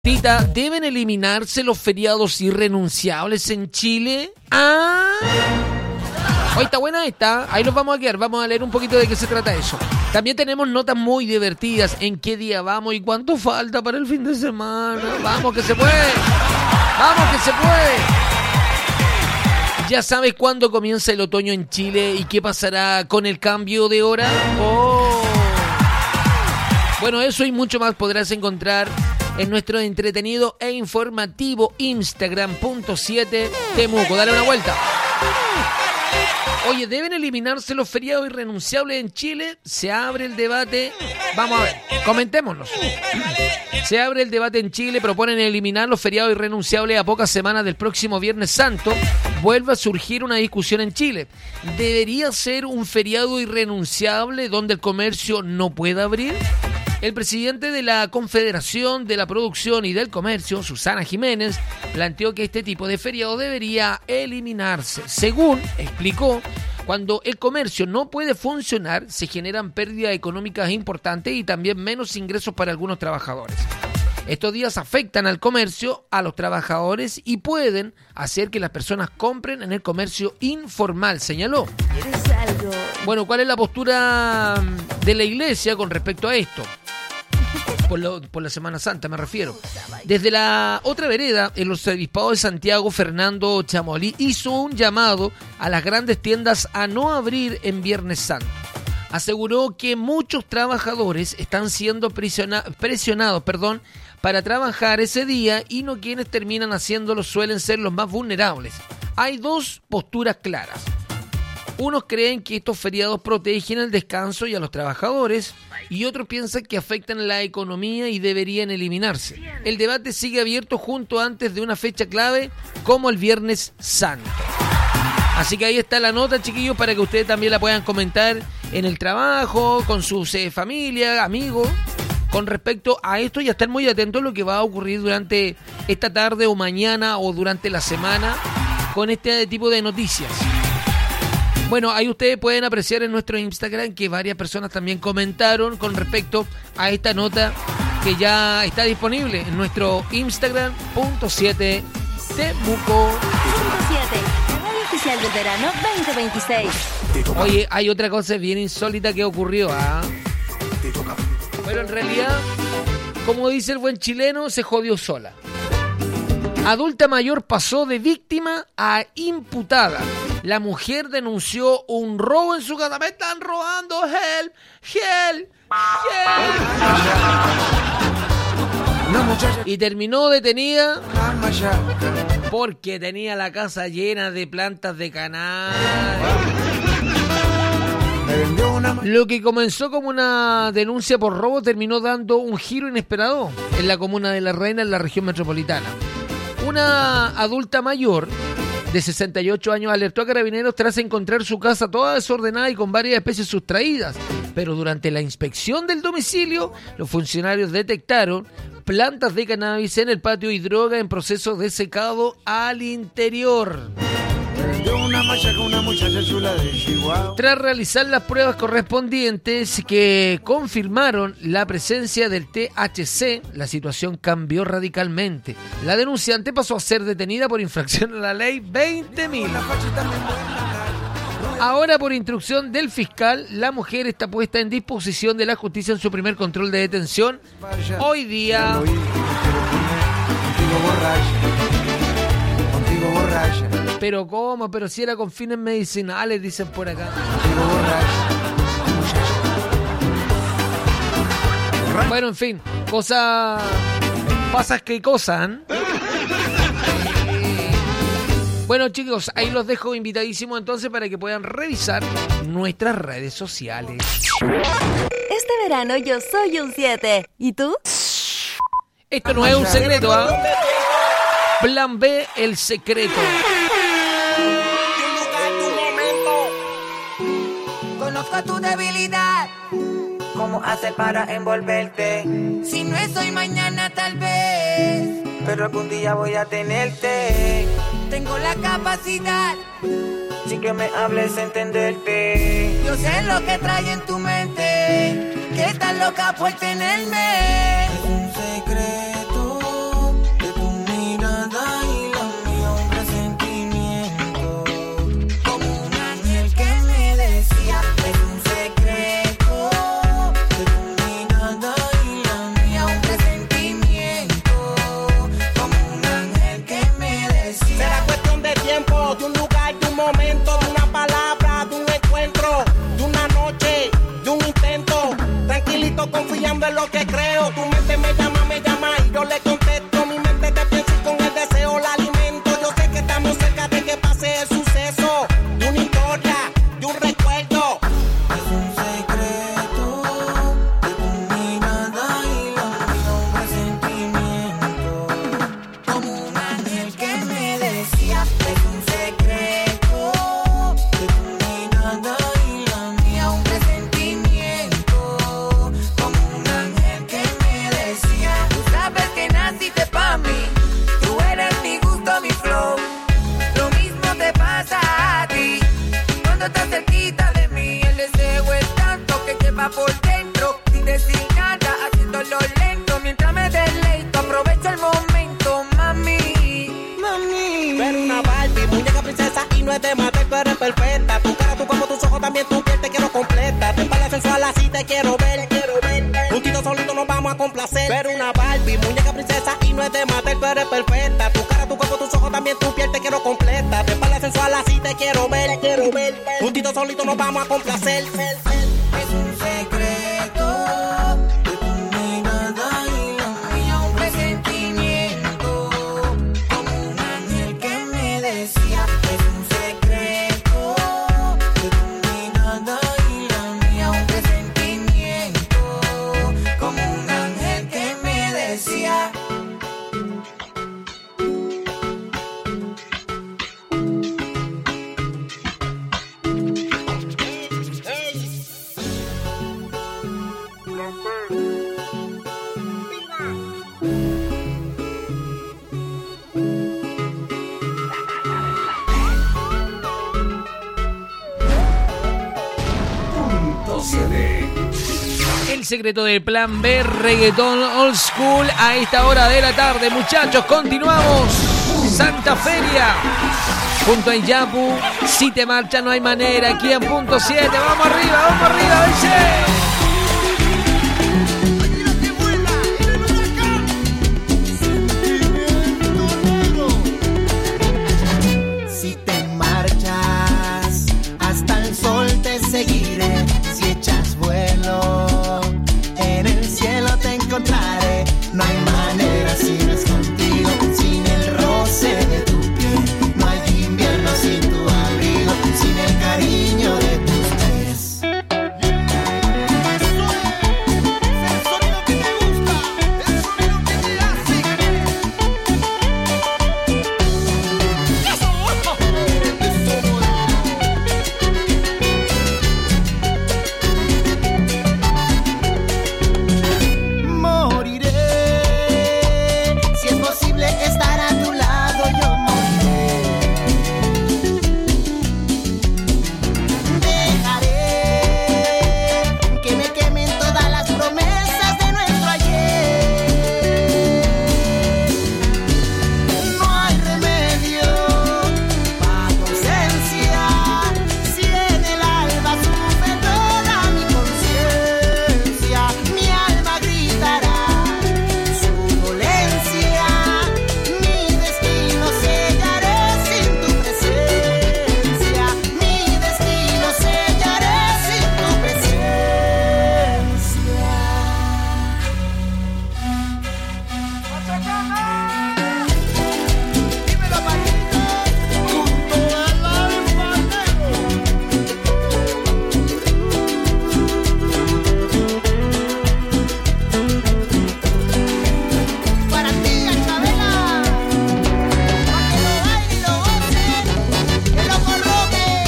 Rita, ¿deben eliminarse los feriados irrenunciables en Chile? Hoy está buena esta, ahí los vamos a quedar, vamos a leer un poquito de qué se trata eso. También tenemos notas muy divertidas, en qué día vamos y cuánto falta para el fin de semana. Vamos que se puede, vamos que se puede. ¿Ya sabes cuándo comienza el otoño en Chile y qué pasará con el cambio de hora? Bueno, eso y mucho más podrás encontrar en nuestro entretenido e informativo Instagram.7 Temuco. Dale una vuelta. Oye, ¿deben eliminarse los feriados irrenunciables en Chile? Se abre el debate. Vamos a ver, comentémonos. Se abre el debate en Chile, proponen eliminar los feriados irrenunciables a pocas semanas del próximo Viernes Santo. Vuelve a surgir una discusión en Chile. ¿Debería ser un feriado irrenunciable donde el comercio no pueda abrir? El presidente de la Confederación de la Producción y del Comercio, Susana Jiménez, planteó que este tipo de feriado debería eliminarse. Según explicó, cuando el comercio no puede funcionar, se generan pérdidas económicas importantes y también menos ingresos para algunos trabajadores. Estos días afectan al comercio, a los trabajadores y pueden hacer que las personas compren en el comercio informal, señaló. Bueno, ¿cuál es la postura de la iglesia con respecto a esto? Por la Semana Santa me refiero. Desde la otra vereda, el arzobispado de Santiago, Fernando Chamolí, hizo un llamado a las grandes tiendas a no abrir en Viernes Santo. Aseguró que muchos trabajadores están siendo presionados para trabajar ese día y no quienes terminan haciéndolo suelen ser los más vulnerables. Hay dos posturas claras. Unos creen que estos feriados protegen el descanso y a los trabajadores y otros piensan que afectan la economía y deberían eliminarse. El debate sigue abierto junto antes de una fecha clave como el Viernes Santo. Así que ahí está la nota, chiquillos, para que ustedes también la puedan comentar en el trabajo, con sus familia, amigos, con respecto a esto y a estar muy atentos a lo que va a ocurrir durante esta tarde o mañana o durante la semana con este tipo de noticias. Bueno, ahí ustedes pueden apreciar en nuestro Instagram que varias personas también comentaron con respecto a esta nota que ya está disponible en nuestro Instagram.7 Temuco. 7, radio oficial del verano 2026. Oye, hay otra cosa bien insólita que ocurrió, Pero en realidad, como dice el buen chileno, se jodió sola. Adulta mayor pasó de víctima a imputada. La mujer denunció un robo en su casa. ¡Me están robando! ¡Help! ¡Help! ¡Help! Y terminó detenida porque tenía la casa llena de plantas de cannabis. Lo que comenzó como una denuncia por robo terminó dando un giro inesperado en la comuna de La Reina, en la región metropolitana. Una adulta mayor de 68 años alertó a carabineros tras encontrar su casa toda desordenada y con varias especies sustraídas. Pero durante la inspección del domicilio, los funcionarios detectaron plantas de cannabis en el patio y droga en proceso de secado al interior. Tras realizar las pruebas correspondientes que confirmaron la presencia del THC, la situación cambió radicalmente. La denunciante pasó a ser detenida por infracción a la ley 20.000. Ahora, por instrucción del fiscal, la mujer está puesta en disposición de la justicia en su primer control de detención. Hoy día... Pero ¿cómo? Pero si era con fines medicinales, dicen por acá. Bueno, en fin, pasas que cosas, Bueno, chicos, ahí los dejo invitadísimos entonces para que puedan revisar nuestras redes sociales. Este verano yo soy un 7. ¿Y tú? Esto no es un secreto, Plan B, el secreto. Conozco tu debilidad. ¿Cómo haces para envolverte? Si no es hoy, mañana tal vez. Pero algún día voy a tenerte. Tengo la capacidad. Sin que me hables, entenderte. Yo sé lo que trae en tu mente. Que estás loca por tenerme. Es un secreto. va por dentro, sin decir nada, haciéndolo lento, mientras me deleito, aprovecho el momento, mami. Pero una Barbie, muñeca princesa y no es de matar, tú eres perfecta. Tu cara, tu cuerpo, tus ojos, también tu piel te quiero completa. Te espalda sensual, así te quiero ver. Juntito solito nos vamos a complacer. Pero una Barbie, muñeca princesa y no es de matar, tú eres perfecta. Tu cara, tu cuerpo, tus ojos, también tu piel te quiero completa. Te espalda sensual, así te quiero ver. Juntito solito nos vamos a complacer. Es un secreto de tu mirada y la mía, un presentimiento, como un ángel que me decía. Es un secreto de tu mirada y la mía, un presentimiento, como un ángel que me decía. El secreto del plan B, reggaetón old school a esta hora de la tarde. Muchachos, continuamos. Santa Feria. Junto a Yapu, si te marcha no hay manera. Aquí en punto 7. Vamos arriba, dice. Si te marchas, hasta el sol te seguiré. Si echas vuelo, en el cielo te encontraré. No hay manera si no es contigo, sin el roce de tu piel. No hay invierno sin tu abrigo, sin el cariño de tus pies. El sonido que te gusta, el sonido que te hace. Moriré, si es posible estar a tu lado, yo moriré. Dejaré que me quemen todas las promesas de nuestro ayer. No hay remedio para tu ausencia, si en el alba sufre toda mi conciencia. Mi alma gritará su dolencia, mi destino sellaré sin tu presencia. Mi destino sellaré sin tu presencia. Dímelo, Paquito, junto al alfa negro. Para ti, Anabela, pa' que lo baile y lo goce, el loco Roque.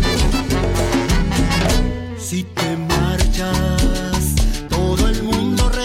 Si te marchas, todo el mundo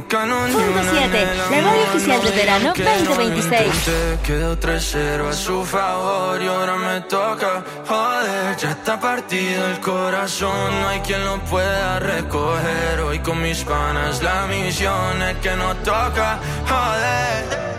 Punto 7, la radio oficial de verano 2026. Quedó 3-0 a su favor y ahora me toca. Joder, ya está partido el corazón, no hay quien lo pueda recoger. Hoy con mis panas la misión es que nos toca. Joder.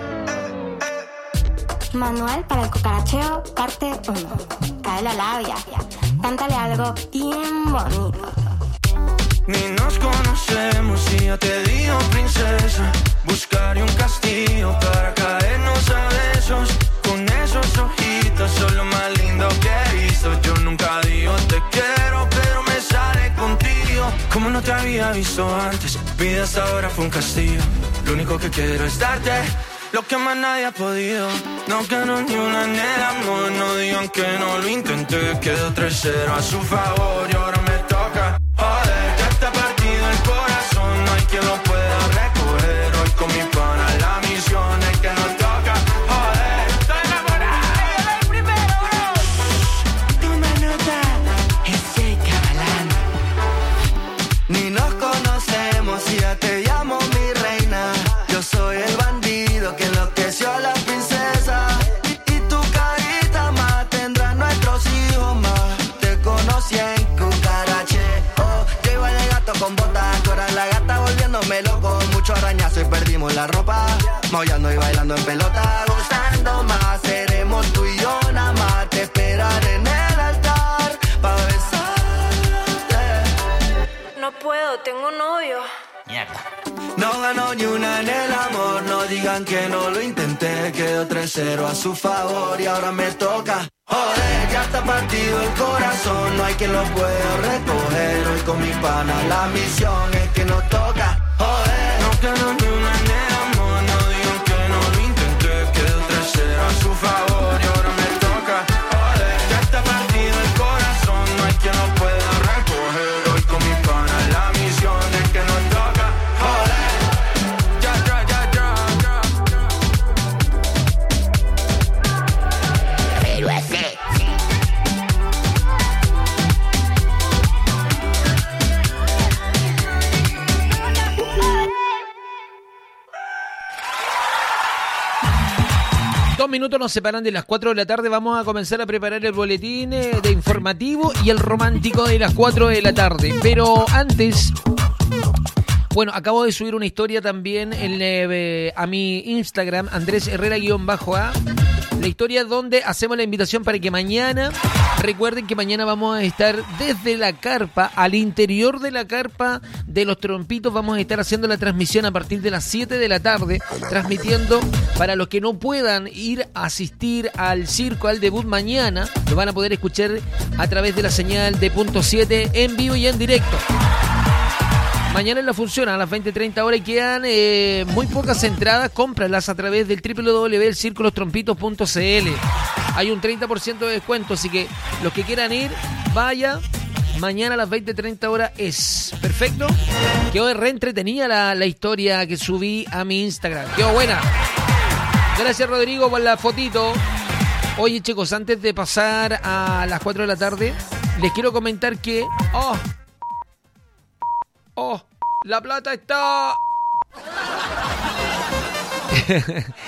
Manual para el cucaracheo, parte 1. Cae la labia, cántale algo bien bonito. Ni nos conocemos y ya te digo, princesa. Buscaré un castillo para caernos a besos. Con esos ojitos son lo más lindo que he visto. Yo nunca digo te quiero, pero me sale contigo. Como no te había visto antes, vida hasta ahora fue un castillo. Lo único que quiero es darte lo que más nadie ha podido. No quiero ni una en el amor, no digan que no lo intenté. Quedó 3-0 a su favor y ahora me toca. Joder, ya está partido el corazón, no hay quien lo pueda recoger. Hoy con mi pana la misión es que nos toca. Joder, estoy enamorado del primero, bro. Toma nota, ese cabalán. Ni nos conocemos y ya te llamo mi reina. Yo soy el bandido que enloqueció a la princesa. Y tu carita más tendrá nuestros hijos más. Te conocí en cucaracheo. Yo iba de gato con botas, tú eras la gata volviéndome loco. Mucho arañazo y perdimos la ropa. Maullando y bailando en pelota. Gozando más, seremos tú y yo nada más. Te esperaré en el altar pa' besarte. No puedo, tengo novio. No ganó ni una en el amor, no digan que no lo intenté. Quedó 3-0 a su favor y ahora me toca. Joder, ya está partido el corazón, no hay quien lo pueda recoger. Hoy con mi pana la misión es que nos toca. Joder, no ganó ni una en el amor, no digan que no lo intenté. Quedó 3-0 a su favor y ahora me toca. Joder, ya está partido el corazón, no hay quien lo pueda recoger. Hoy con mi pana la misión es que nos toca. Dos minutos nos separan de las 4 de la tarde. Vamos a comenzar a preparar el boletín de informativo y el romántico de las 4 de la tarde. Pero antes, bueno, acabo de subir una historia también a mi Instagram, Andrés Herrera_A. La historia donde hacemos la invitación para que mañana, recuerden que mañana vamos a estar desde la carpa, al interior de la carpa de los Trompitos, vamos a estar haciendo la transmisión a partir de las 7 de la tarde, transmitiendo para los que no puedan ir a asistir al circo, al debut mañana, lo van a poder escuchar a través de la señal de Punto 7 en vivo y en directo. Mañana en la función a las 20:30 horas y quedan muy pocas entradas. Cómpralas a través del www.circolosтрompitos.cl. Hay un 30% de descuento, así que los que quieran ir, vaya. Mañana a las 20:30 horas es. ¿Perfecto? Quedó re entretenida la historia que subí a mi Instagram. Quedó buena. Gracias, Rodrigo, por la fotito. Oye, chicos, antes de pasar a las 4 de la tarde, les quiero comentar que... ¡Oh! ¡La plata está!